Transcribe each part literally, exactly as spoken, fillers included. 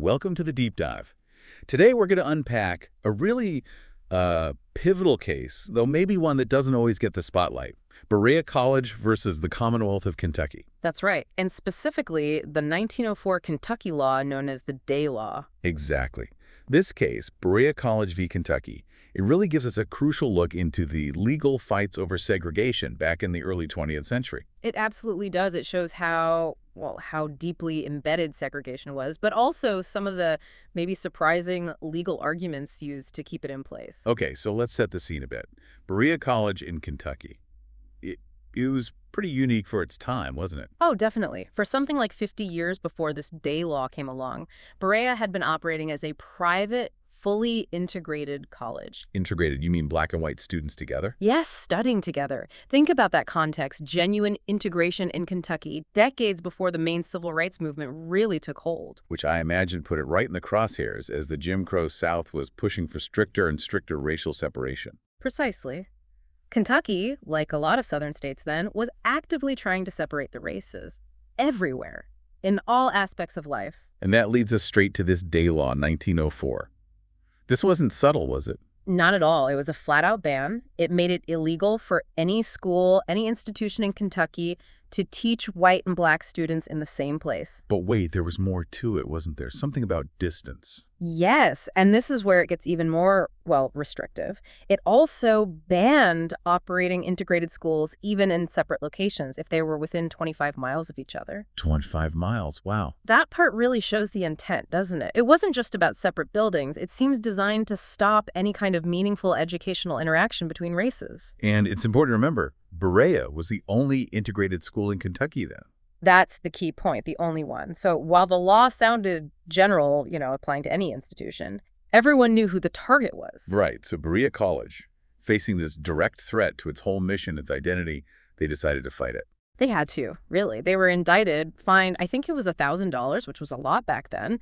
welcome to the Deep Dive. Today we're going to unpack a really uh, pivotal case, though maybe one that doesn't always get the spotlight. Berea College versus the Commonwealth of Kentucky. That's right, and specifically the nineteen oh four Kentucky law known as the Day Law. Exactly. This case, Berea College v. Kentucky, it really gives us a crucial look into the legal fights over segregation back in the early twentieth century. It absolutely does. It shows how, well, how deeply embedded segregation was, but also some of the maybe surprising legal arguments used to keep it in place. Okay, so let's set the scene a bit. Berea College in Kentucky. It, it was pretty unique for its time, wasn't it? Oh, definitely. For something like fifty years before this Day Law came along, Berea had been operating as a private, fully integrated college. Integrated, you mean black and white students together? Yes, studying together. Think about that context, genuine integration in Kentucky, decades before the main civil rights movement really took hold. Which I imagine put it right in the crosshairs as the Jim Crow South was pushing for stricter and stricter racial separation. Precisely. Kentucky, like a lot of southern states then, was actively trying to separate the races. Everywhere. In all aspects of life. And that leads us straight to this Day Law, nineteen oh four. This wasn't subtle, was it? Not at all. It was a flat-out ban. It made it illegal for any school, any institution in Kentucky to teach white and black students in the same place. But wait, there was more to it, wasn't there? Something about distance. Yes, and this is where it gets even more, well, restrictive. It also banned operating integrated schools even in separate locations if they were within twenty-five miles of each other. twenty-five miles, wow. That part really shows the intent, doesn't it? It wasn't just about separate buildings. It seems designed to stop any kind of meaningful educational interaction between races. And it's important to remember, Berea was the only integrated school in Kentucky then. That's the key point, the only one. So while the law sounded general, you know, applying to any institution, everyone knew who the target was. Right. So Berea College, facing this direct threat to its whole mission, its identity, they decided to fight it. They had to, really. They were indicted, fined, I think it was one thousand dollars, which was a lot back then,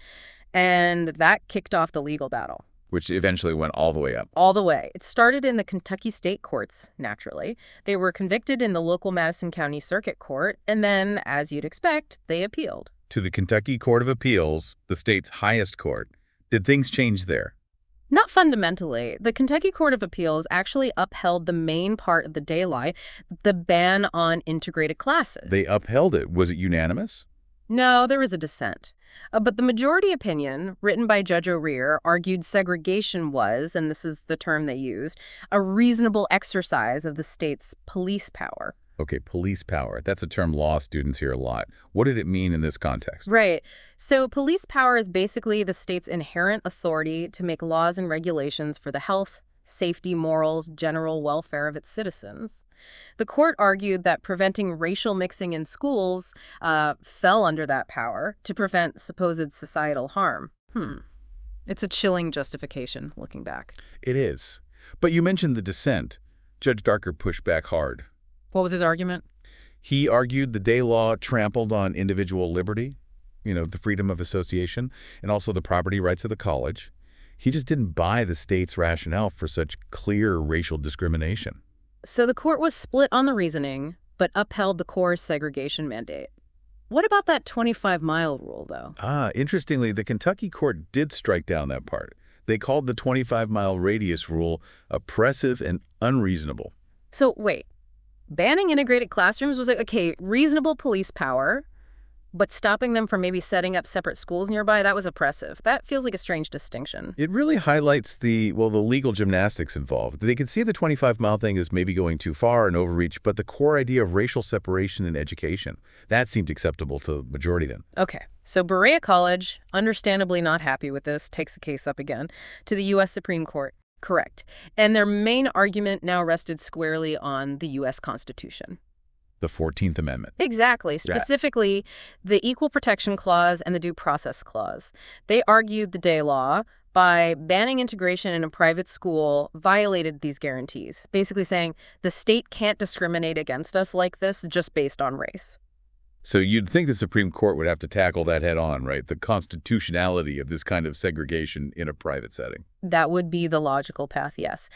and that kicked off the legal battle. Which eventually went all the way up. All the way. It started in the Kentucky state courts, naturally. They were convicted in the local Madison County Circuit Court, and then, as you'd expect, they appealed. To the Kentucky Court of Appeals, the state's highest court. Did things change there? Not fundamentally. The Kentucky Court of Appeals actually upheld the main part of the Day Law, the ban on integrated classes. They upheld it. Was it unanimous? No, there was a dissent. Uh, but the majority opinion, written by Judge O'Rear, argued segregation was, and this is the term they used, a reasonable exercise of the state's police power. Okay, police power. That's a term law students hear a lot. What did it mean in this context? Right. So police power is basically the state's inherent authority to make laws and regulations for the health, safety, morals, general welfare of its citizens. The court argued that preventing racial mixing in schools uh, fell under that power to prevent supposed societal harm. Hmm. It's a chilling justification, looking back. It is. But you mentioned the dissent. Judge Darker pushed back hard. What was his argument? He argued the Day Law trampled on individual liberty, you know, the freedom of association, and also the property rights of the college. He just didn't buy the state's rationale for such clear racial discrimination. So the court was split on the reasoning, but upheld the core segregation mandate. What about that twenty-five mile rule, though? Ah, interestingly, the Kentucky court did strike down that part. They called the twenty-five mile radius rule oppressive and unreasonable. So wait, banning integrated classrooms was like, okay, reasonable police power, but stopping them from maybe setting up separate schools nearby, that was oppressive. That feels like a strange distinction. It really highlights the, well, the legal gymnastics involved. They could see the twenty-five mile thing as maybe going too far and overreach, but the core idea of racial separation in education, that seemed acceptable to the majority then. Okay, so Berea College, understandably not happy with this, takes the case up again to the U S Supreme Court. Correct. And their main argument now rested squarely on the U S Constitution. The fourteenth Amendment. Exactly. Specifically, the Equal Protection Clause and the Due Process Clause. They argued the Day Law, by banning integration in a private school, violated these guarantees, basically saying the state can't discriminate against us like this just based on race. So you'd think the Supreme Court would have to tackle that head on, right? The constitutionality of this kind of segregation in a private setting. That would be the logical path, yes.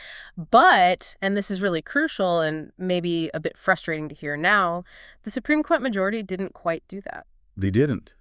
But, and this is really crucial and maybe a bit frustrating to hear now, the Supreme Court majority didn't quite do that. They didn't.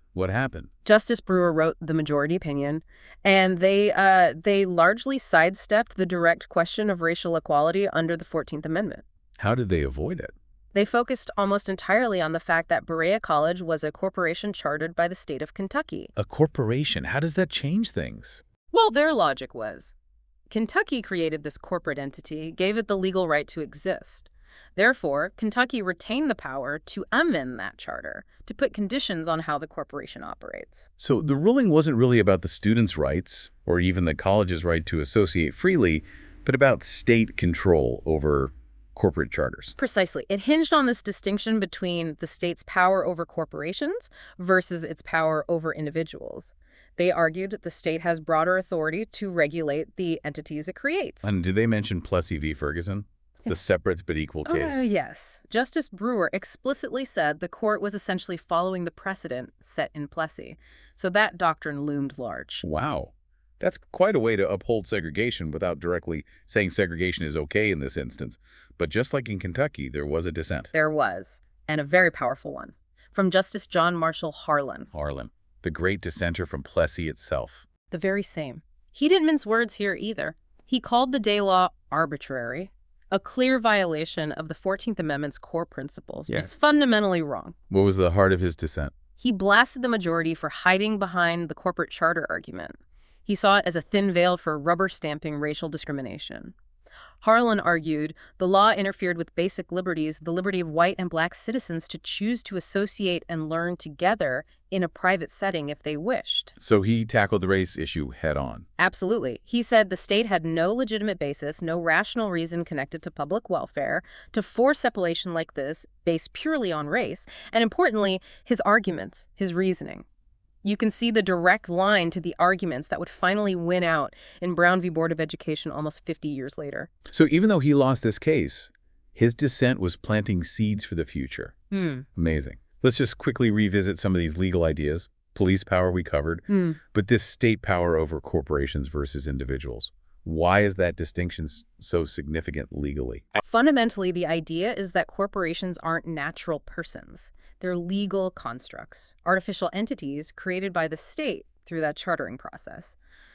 What happened? Justice Brewer wrote the majority opinion, and they uh, they largely sidestepped the direct question of racial equality under the fourteenth Amendment. How did they avoid it? They focused almost entirely on the fact that Berea College was a corporation chartered by the state of Kentucky. A corporation, how does that change things? Well, their logic was, Kentucky created this corporate entity, gave it the legal right to exist. Therefore, Kentucky retained the power to amend that charter, to put conditions on how the corporation operates. So the ruling wasn't really about the students' rights, or even the college's right to associate freely, but about state control over corporate charters. Precisely. It hinged on this distinction between the state's power over corporations versus its power over individuals. They argued the state has broader authority to regulate the entities it creates. And did they mention Plessy v. Ferguson? The separate but equal case? Uh, yes. Justice Brewer explicitly said the court was essentially following the precedent set in Plessy, so that doctrine loomed large. Wow. That's quite a way to uphold segregation without directly saying segregation is okay in this instance. But just like in Kentucky, there was a dissent. There was, and a very powerful one, from Justice John Marshall Harlan. Harlan, the great dissenter from Plessy itself. The very same. He didn't mince words here either. He called the Day Law arbitrary, a clear violation of the fourteenth Amendment's core principles. Yeah. It was fundamentally wrong. What was the heart of his dissent? He blasted the majority for hiding behind the corporate charter argument. He saw it as a thin veil for rubber stamping racial discrimination. Harlan argued the law interfered with basic liberties, the liberty of white and black citizens to choose to associate and learn together in a private setting if they wished. So he tackled the race issue head on. Absolutely. He said the state had no legitimate basis, no rational reason connected to public welfare to force separation like this based purely on race, and importantly, his arguments, his reasoning. You can see the direct line to the arguments that would finally win out in Brown v. Board of Education almost fifty years later. So even though he lost this case, his dissent was planting seeds for the future. Hmm. Amazing. Let's just quickly revisit some of these legal ideas. Police power we covered, Hmm. but this state power over corporations versus individuals. Why is that distinction so significant legally? Fundamentally, the idea is that corporations aren't natural persons. They're legal constructs, artificial entities created by the state through that chartering process.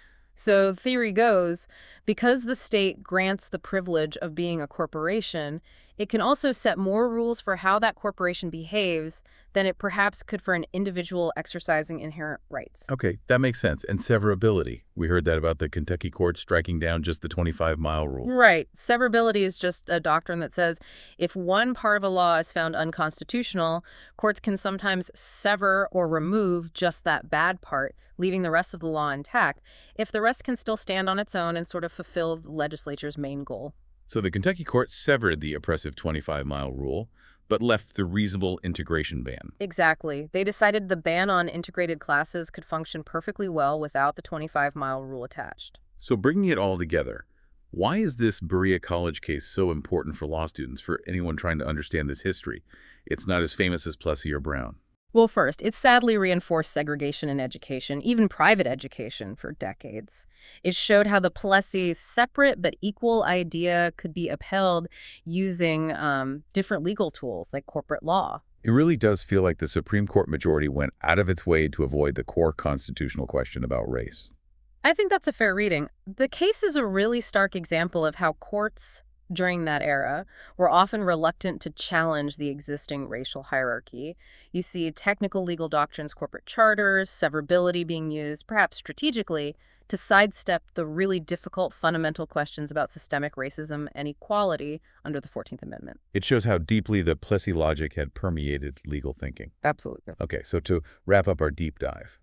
So the theory goes, because the state grants the privilege of being a corporation, it can also set more rules for how that corporation behaves than it perhaps could for an individual exercising inherent rights. Okay, that makes sense. And severability. We heard that about the Kentucky court striking down just the twenty-five mile rule. Right. Severability is just a doctrine that says if one part of a law is found unconstitutional, courts can sometimes sever or remove just that bad part, leaving the rest of the law intact, if the rest can still stand on its own and sort of fulfill the legislature's main goal. So the Kentucky court severed the oppressive twenty-five mile rule, but left the reasonable integration ban. Exactly. They decided the ban on integrated classes could function perfectly well without the twenty-five mile rule attached. So bringing it all together, why is this Berea College case so important for law students, for anyone trying to understand this history? It's not as famous as Plessy or Brown. Well, first, it sadly reinforced segregation in education, even private education, for decades. It showed how the Plessy separate but equal idea could be upheld using um, different legal tools like corporate law. It really does feel like the Supreme Court majority went out of its way to avoid the core constitutional question about race. I think that's a fair reading. The case is a really stark example of how courts during that era were often reluctant to challenge the existing racial hierarchy. You see technical legal doctrines, corporate charters, severability being used, perhaps strategically, to sidestep the really difficult fundamental questions about systemic racism and equality under the fourteenth Amendment. It shows how deeply the Plessy logic had permeated legal thinking. Absolutely. Okay, so to wrap up our deep dive,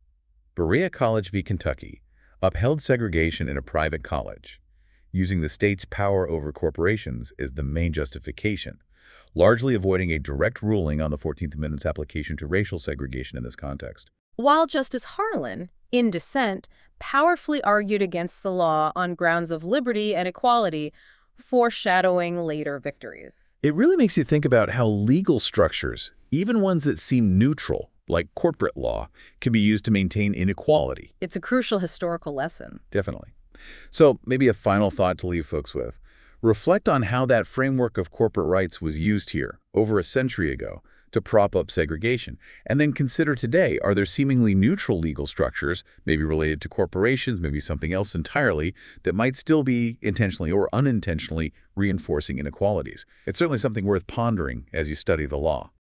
Berea College v. Kentucky upheld segregation in a private college, using the state's power over corporations as the main justification, largely avoiding a direct ruling on the fourteenth Amendment's application to racial segregation in this context. While Justice Harlan, in dissent, powerfully argued against the law on grounds of liberty and equality, foreshadowing later victories. It really makes you think about how legal structures, even ones that seem neutral, like corporate law, can be used to maintain inequality. It's a crucial historical lesson. Definitely. So maybe a final thought to leave folks with. Reflect on how that framework of corporate rights was used here over a century ago to prop up segregation. And then consider today, are there seemingly neutral legal structures, maybe related to corporations, maybe something else entirely, that might still be intentionally or unintentionally reinforcing inequalities? It's certainly something worth pondering as you study the law.